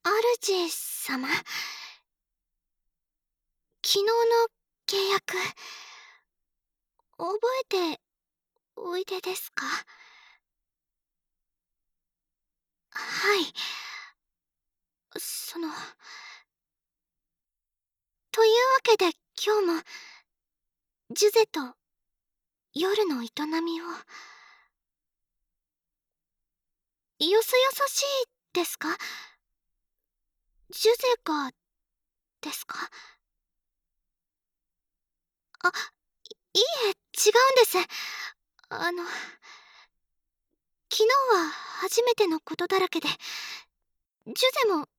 主様、昨日の契約、覚えておいでですか？はい。というわけで今日も、ジュゼと夜の営みを。よそよそしいですか？ジュゼがですか？あ、いえ、違うんです。あの、昨日は初めてのことだらけで、ジュゼも、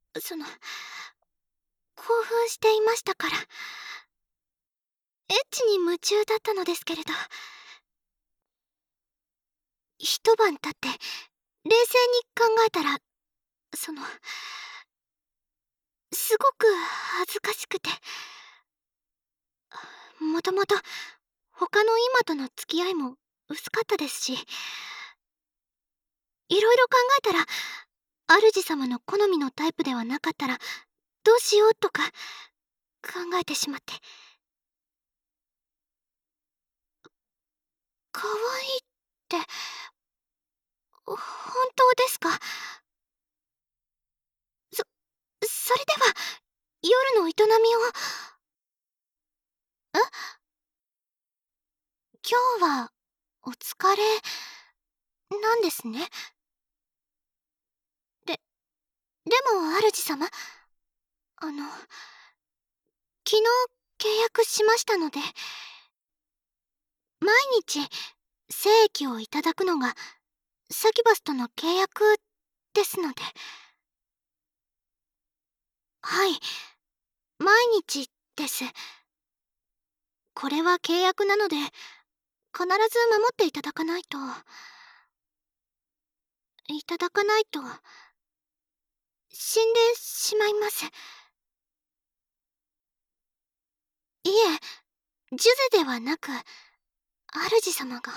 興奮していましたから、エッチに夢中だったのですけれど、一晩経って冷静に考えたら、すごく恥ずかしくて、もともと他の今との付き合いも薄かったですし、いろいろ考えたら、主様の好みのタイプではなかったらどうしようとか考えてしまって。可愛いって本当ですか？それでは夜の営みを。今日はお疲れなんですね。でも主様、昨日契約しましたので、毎日精液をいただくのがサキュバスとの契約ですので。はい、毎日です。これは契約なので、必ず守っていただかないと死んでしまいます。いえ、ジュゼではなく、主様が。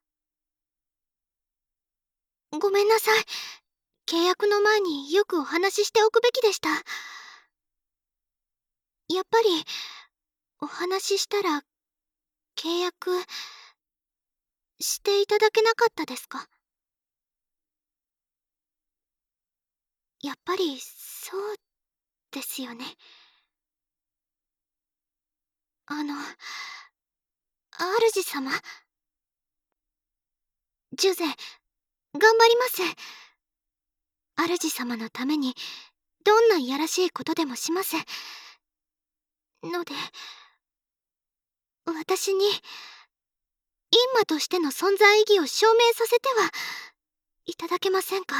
ごめんなさい。契約の前によくお話ししておくべきでした。やっぱり、お話ししたら、契約、していただけなかったですか？やっぱり、そうですよね。主様。ジュゼ、頑張ります。主様のために、どんないやらしいことでもします。ので、私に、閻魔としての存在意義を証明させてはいただけませんか？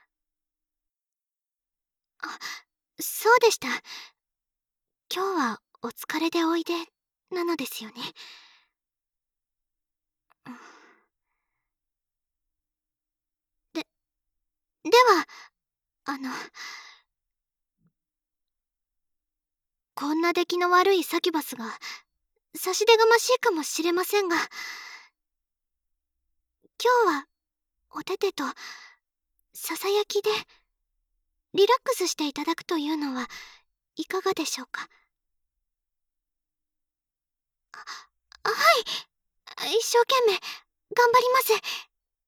あ、そうでした。今日はお疲れでおいでなのですよね。で、では、あの、こんな出来の悪いサキュバスが差し出がましいかもしれませんが、今日はおててとささやきでリラックスしていただくというのはいかがでしょうか？はい、一生懸命頑張ります。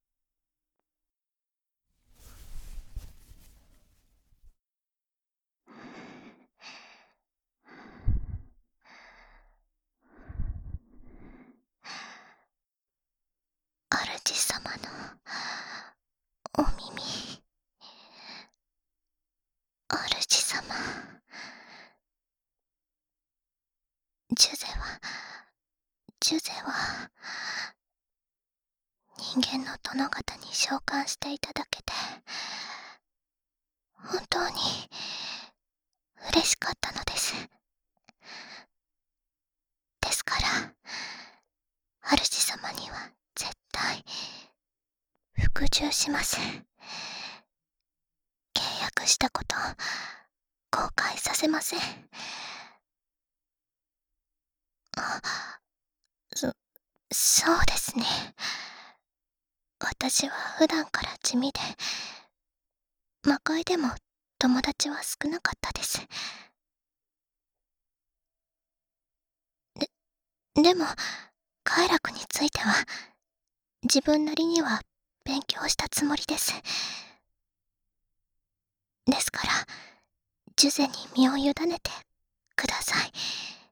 主様のお耳。主様。ジュゼは人間の殿方に召喚していただけて本当に嬉しかったのです。ですから主様には絶対服従します。契約したこと後悔させません。そうですね。私は普段から地味で魔界でも友達は少なかったです。でも、快楽については、自分なりには勉強したつもりです。ですから、ジュゼに身を委ねてください。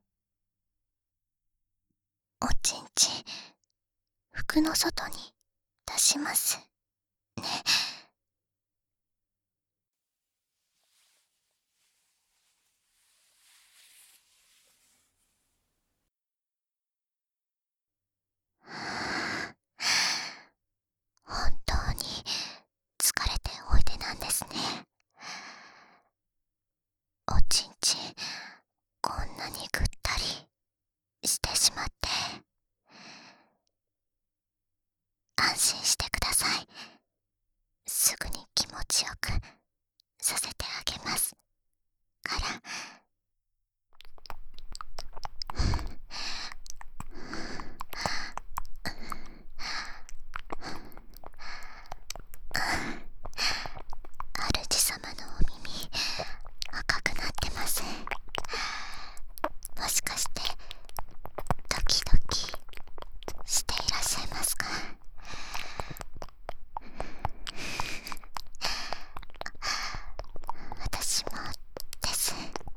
おちんちん、服の外に出しますね。本当に疲れておいでなんですね。おちんちん、こんなにぐったりしてしまって。安心してください。すぐに気持ちよくさせてあげますから。主様のお耳、赤くなってます。もしかしてドキドキしていらっしゃいますか？私もです。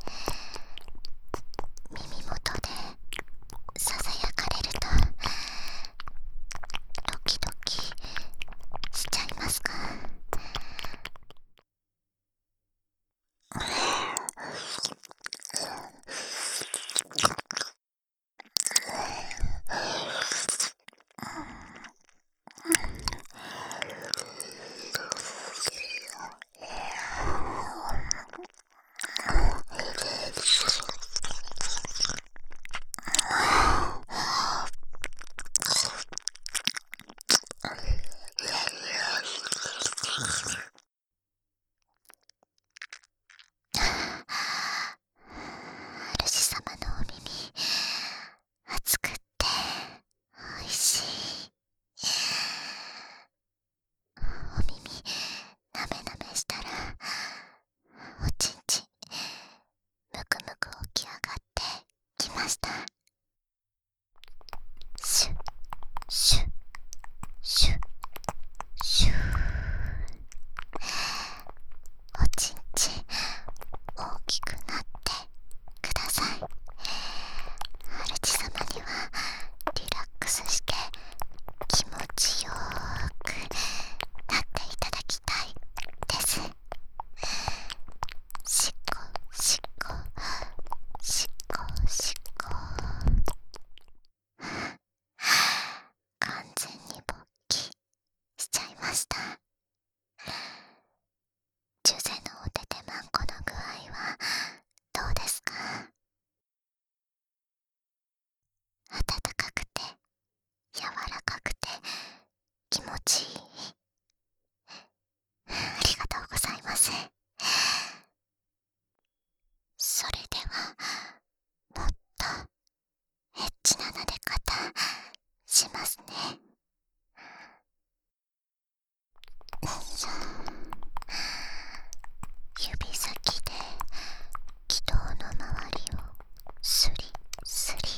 耳元でささやかれるとドキドキしちゃいますか？主様のお耳、熱くっておいしい。お耳なめなめしたら、おちんちんむくむく起き上がってきました。シュッシュッシュッシュッ。おちんちん大きくなってください。主様にはリラックスして気持ちよーくなっていただきたいです。しっこしっこしっこしっこ。完全に勃起しちゃいました。ジュゼのおててまんこの具合はどうですか？温かくて柔らかくて気持ちいい。ありがとうございます。それではもっとエッチな撫で方しますね。指先で気道の周りをスリスリ。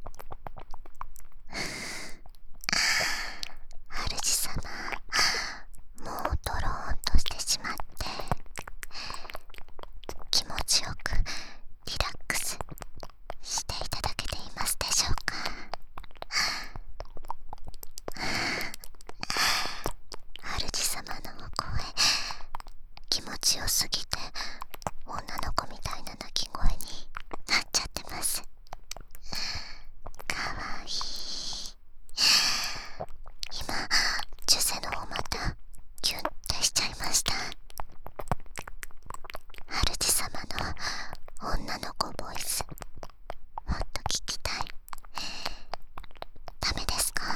主様、もうドローンとしてしまって気持ちよくリラックスしていただけていますでしょうか？主様のお声、気持ちよすぎて女の子みたいな鳴き声になっちゃってます。かわいい。今、ジュゼのお股キュンってしちゃいました。主様の女の子ボイス、もっと聞きたい。ダメですか？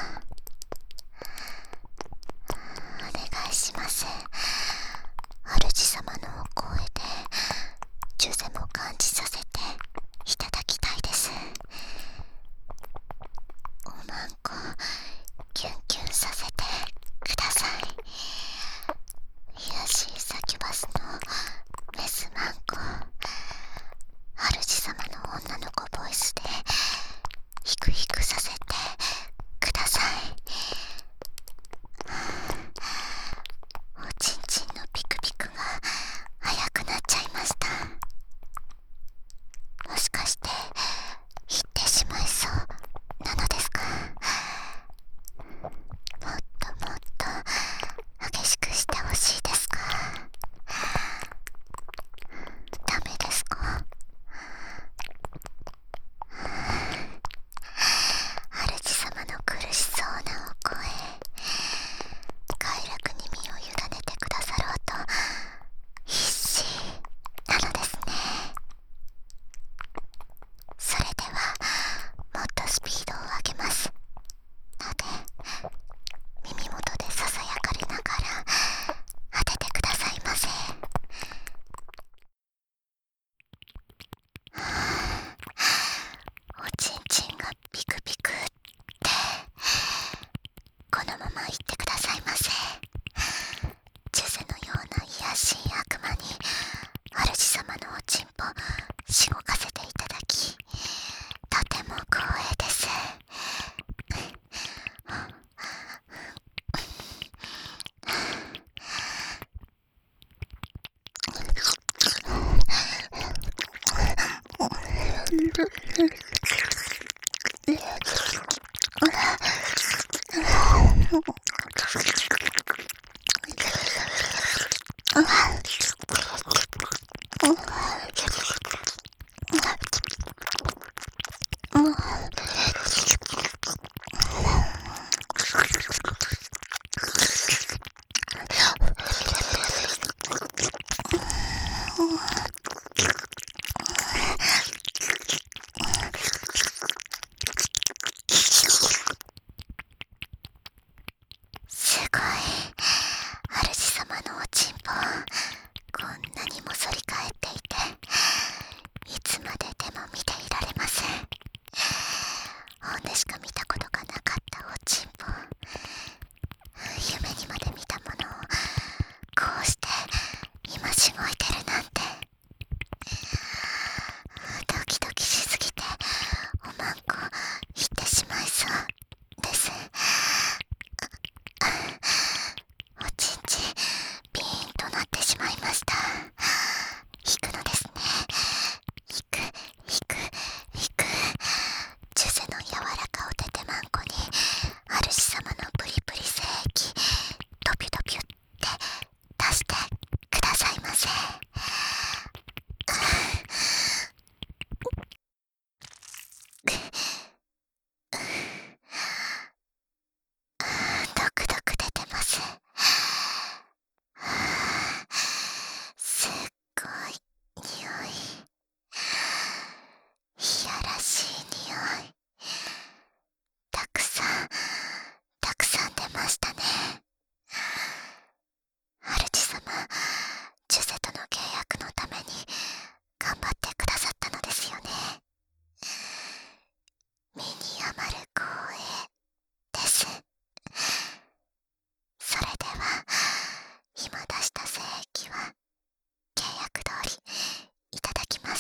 お願いします。主様のお声でジュゼも感じさすごい。主様のおちんぽ、こんなにも反り返っていて、いつまででも見ていられません。本でしか見たことがなかったおちんぽ、夢にまで見たものをこうして今しごいてるなんて、ドキドキしすぎておまんこ言ってしまいそうです。おちんちんピーンとなってしまいました。引くのですね。引く引く引く。ジュゼの柔らかおててまんこに主様のプリプリ精液ドピュドピュって出してくださいませ。ドクドク出てます。すっごい匂い。いやらしい匂い。たくさん出ましたね。主様、ジュゼとの契約のために頑張ってくださったのですよね。身に余る光栄です。それでは今出した精液は契約通りいただきます。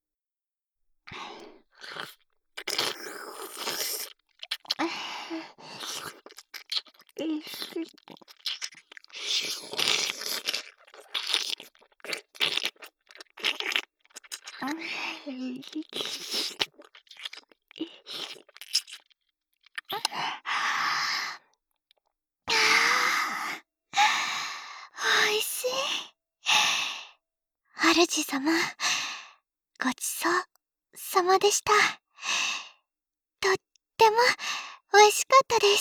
おいしい。主様、ごちそうさまでした。とっても美味しかったです。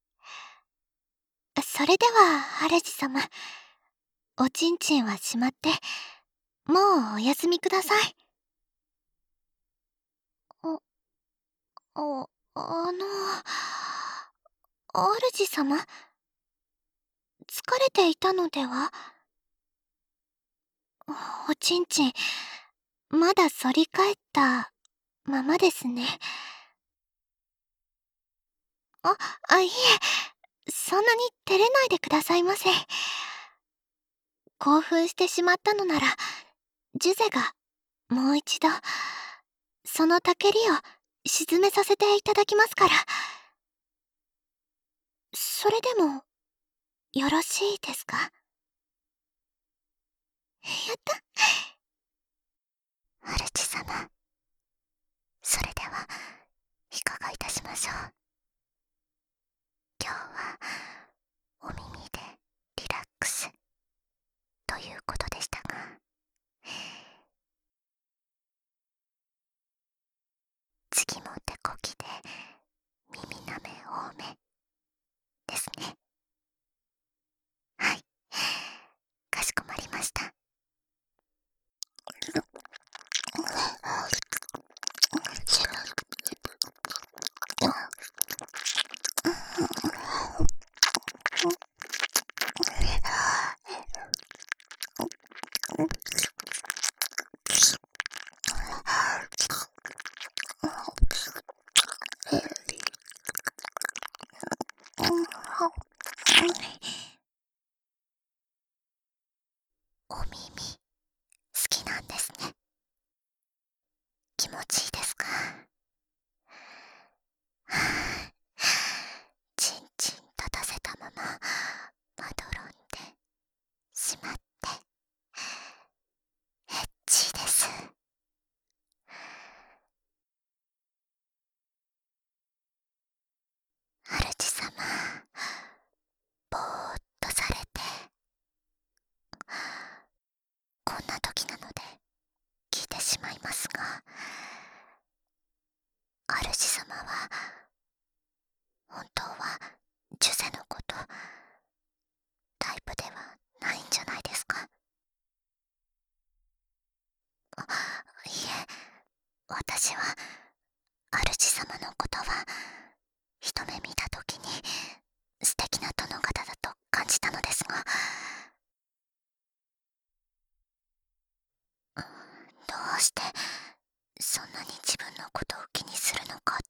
それでは主様、おちんちんはしまってもうお休みください。主様、疲れていたのでは？おちんちん、まだ反り返ったままですね。いえ、そんなに照れないでくださいませ。興奮してしまったのなら、ジュゼがもう一度、そのたけりを沈めさせていただきますから。それでも、よろしいですか？やった。主様、それではいかがいたしましょう。今日はお耳でリラックスということでしたが、次も手こきで耳なめ多めですね。はい、かしこまりました。お耳好きなんですね。気持ちいいですか？ちんちん立たせたまままどろんでしまってエッチです。 な時なので聞いてしまいますが、主様は本当はジュゼのことタイプではないんじゃないですか？いえ、私は主様のことは一目見た時に素敵な殿方だと感じたのですが、どうしてそんなに自分のことを気にするのかって。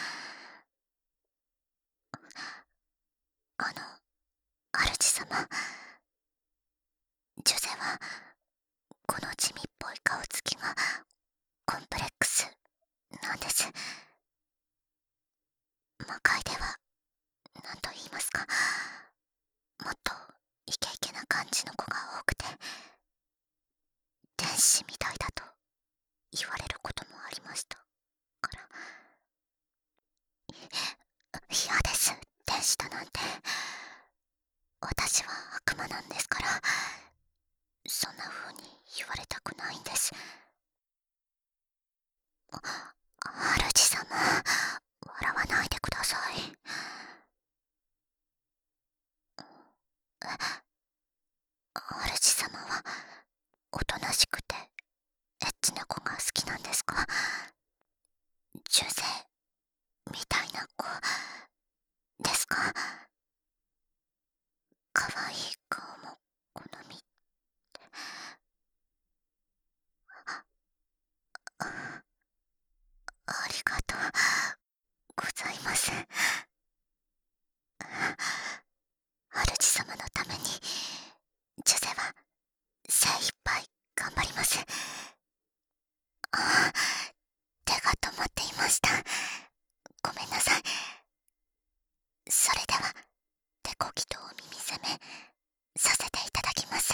主様、ジュゼはこの地味っぽい顔つきがコンプレックスなんです。魔界では何と言いますか、もっとイケイケな感じの子が多くて天使みたいだと言われることもありましたから。嫌です、天使だなんて。私は悪魔なんですから、そんな風に言われたくないんです。主様、笑わないでください。主様はおとなしくてエッチな子が好きなんですか？ジュゼみたいな子ですか？かわいい顔も好み。ありがとうございます。主様のためにジュゼは精一杯頑張ります。手が止まっていました。ごめんなさい。それでは手こぎとお耳攻めさせていただきます。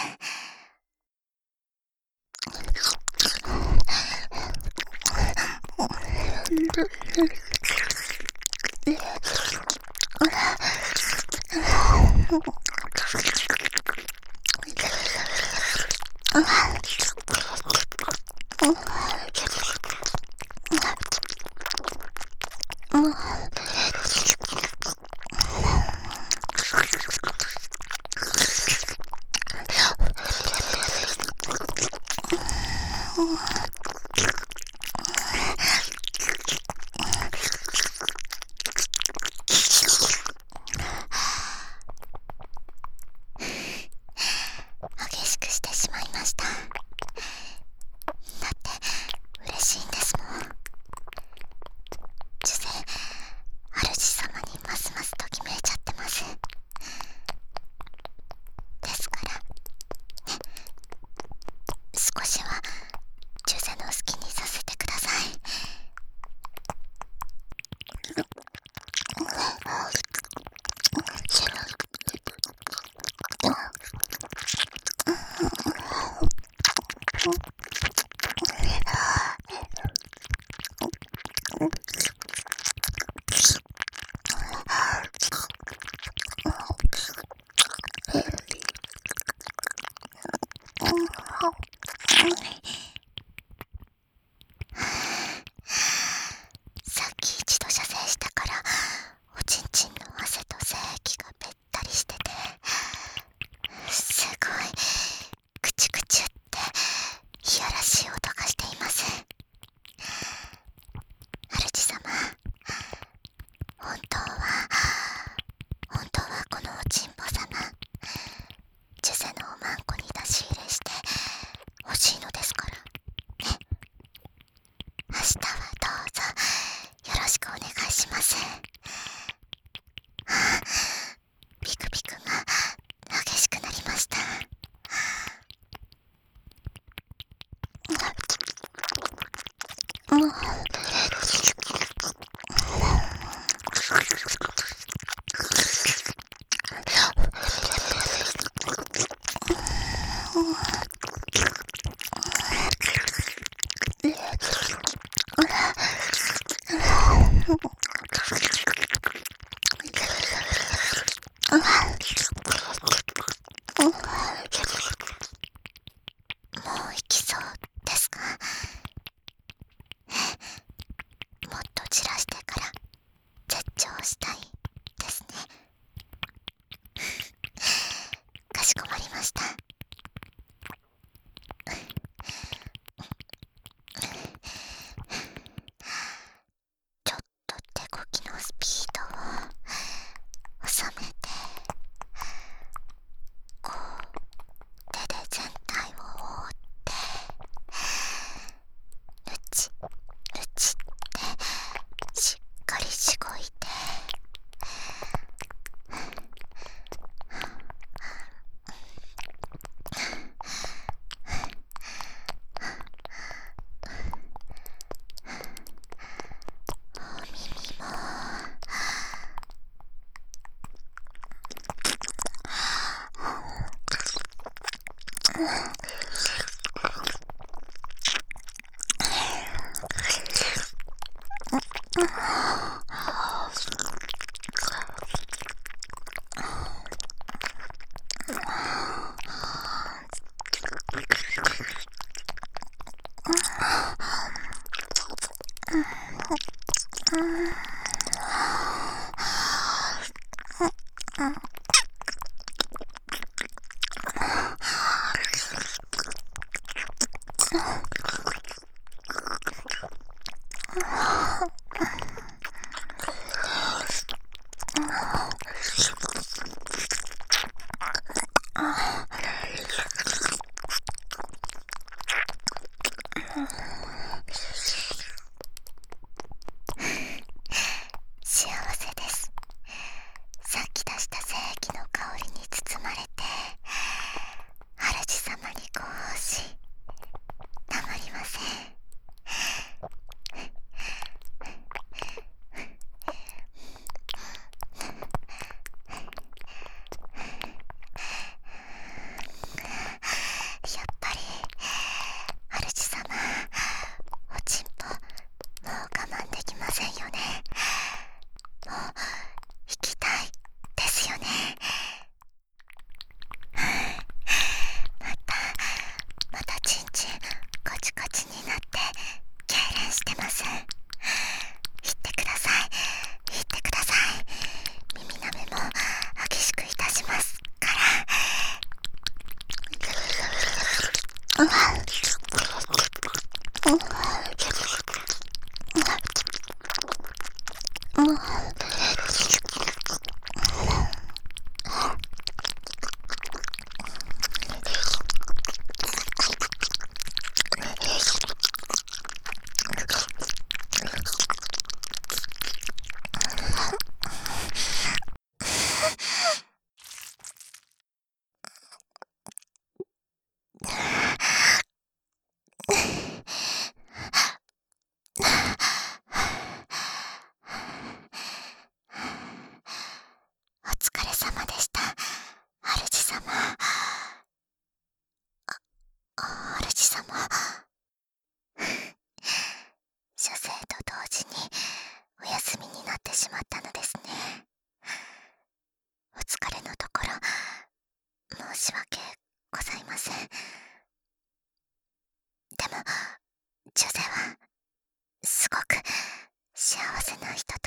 激しくしてしまいました。だって嬉しいんですもん。ジュゼ、主様にますますときめいちゃってます。ですからね、少しはジュゼそうですか。もっと散らしてから絶頂したいですね。かしこまりました。ちょっと手こきのスピードを収めて、こう手で全体を覆って、ルチルチってしっかりしごいて、お耳も幸せです。さっき出した精液の香りに包まれて、主様にご奉仕たまりません。やっぱり主様、おちんぽもう我慢できませんよね。もう行きたいですよね。またちんちんカチカチになって痙攣してます。言ってください、言ってください。耳なめも激しくいたしますから。お疲れ様でした、主様。主様、書生と同時にお休みになってしまったのですね。お疲れのところ申し訳ございません。でも女性はすごく幸せなひと